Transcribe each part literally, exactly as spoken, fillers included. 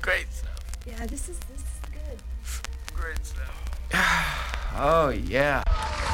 Great stuff. Yeah, this is this is good. Great stuff. Oh yeah.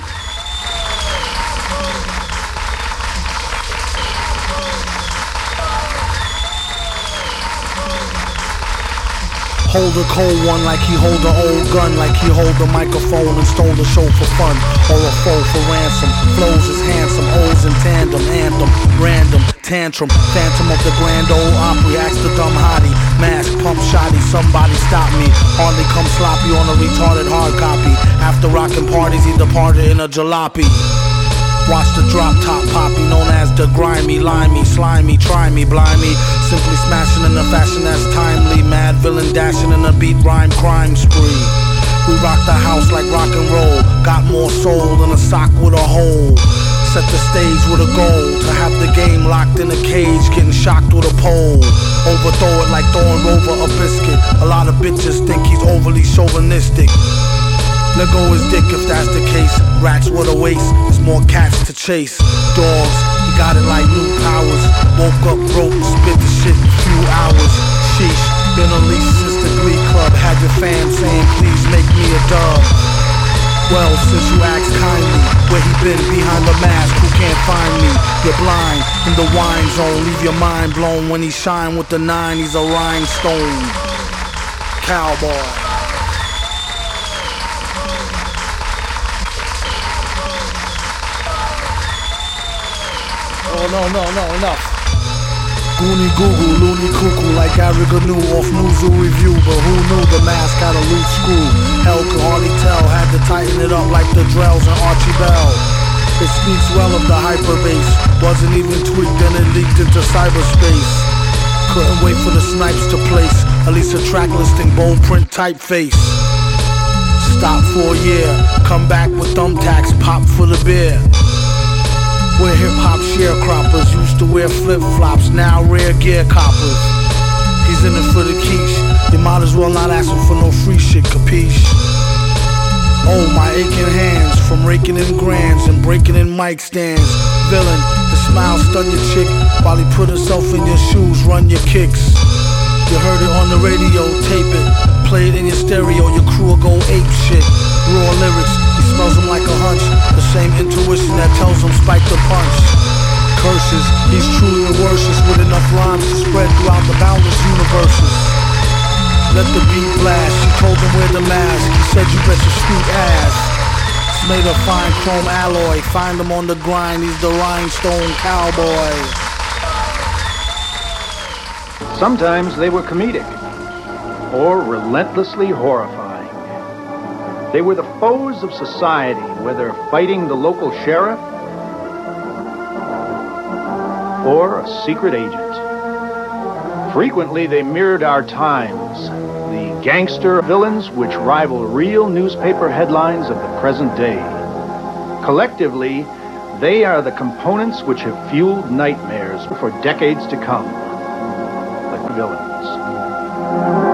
Hold a cold one like he hold a old gun, like he hold a microphone and stole the show for fun, or a foe for ransom. Flows is handsome, O's in tandem, anthem, random, tantrum, phantom of the grand old Opry. Ask the dumb hottie, mask, pump shotty, somebody stop me. Hardly come sloppy on a retarded hard copy. After rockin' parties, he departed in a jalopy. Watch the drop top poppy, known as the grimy, limey, slimy, try me, blimey. Simply smashing in a fashion that's timely. Mad villain dashing in a beat rhyme crime spree. We rock the house like rock and roll. Got more soul than a sock with a hole. Set the stage with a goal to have the game locked in a cage, getting shocked with a pole. Overthrow it like throwing over a biscuit. A lot of bitches think he's overly chauvinistic. Let go his dick if that's the case. Rats with a waist, there's more cats to chase. Dogs, he got it like new powers. Woke up broke, spit the shit in a few hours. Sheesh, been unleashed since the Glee Club. Had your fam saying please make me a dub. Well, since you asked kindly, where he been behind the mask, who can't find me? You're blind, in the wine zone, leave your mind blown. When he shine with the nine, he's a rhinestone cowboy. Oh no, no, no, enough. Goonie Google, loony cuckoo like Ariga knew off Newzoo Review. But who knew the mask had a loose screw? Hell could hardly tell, had to tighten it up like the Drells and Archie Bell. It speaks well of the hyperbase. Wasn't even tweaked and it leaked into cyberspace. Couldn't wait for the snipes to place at least a track listing, bone print typeface. Stop for a year, come back with thumbtacks, pop for the beer. We're hip-hop sharecroppers, used to wear flip-flops, now rare gear coppers. He's in it for the quiche, you might as well not ask him for no free shit, capiche? Oh, my aching hands, from raking in grands and breaking in mic stands. Villain, the smile stun your chick, while he put himself in your shoes, run your kicks. You heard it on the radio, tape it, play it in your stereo, your crew will go ape shit. Raw lyrics, he smells them like a hunch, the same intuition that tells him spike the punch. Curses, he's truly a worship with enough rhymes to spread throughout the boundless universes. Let the beat blast, she told him wear the mask, he said you bet your sweet ass. It's made of fine chrome alloy, find him on the grind, he's the rhinestone cowboy. Sometimes they were comedic, or relentlessly horrifying. They were the foes of society, whether fighting the local sheriff or a secret agent. Frequently, they mirrored our times, the gangster villains which rival real newspaper headlines of the present day. Collectively, they are the components which have fueled nightmares for decades to come. The villains.